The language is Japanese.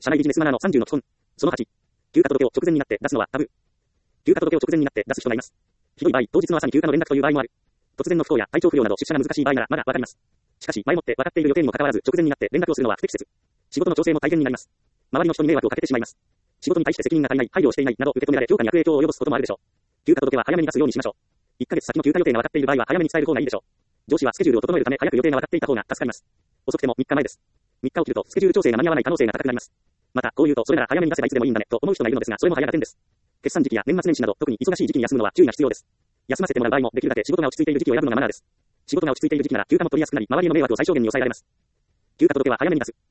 社内ビジネスマナーの30の基本。その8。休暇届を直前になって出すのはタブー。休暇届を直前になって出す人がいます。ひどい場合、当日の朝に休暇の連絡という場合もある。突然の不幸や体調不良など出社が難しい場合ならまだわかります。しかし、前もって分かっている予定にもかかわらず直前になって連絡をするのは不適切。仕事の調整も大変になります。周りの人に迷惑をかけてしまいます。仕事に対して責任が足りない、配慮をしていないなど受け止められ、評価に悪影響を及ぼすこともあるでしょう。休暇届は早めに出すようにしましょう。1ヶ月先の休暇予定が分かっている場合は早めに伝える方がいいでしょう。上司はスケジュールを整えるため早く予定が分かっていた方が助かります。遅くても3日前です。3日を切るとスケジュール調整が間に合わない可能性が高くなります。また、こう言うとそれなら早めに出せばいつでもいいんだねと思う人がいるのですが、それも早が点です。決算時期や年末年始など特に忙しい時期に休むのは注意が必要です。休ませてもらう場合もできるだけ仕事が落ち着いている時期を選ぶのがマナーです。仕事が落ち着いている時期なら休暇も取りやすくなり、周りの迷惑を最小限に抑えられます。休暇届は早めに出す。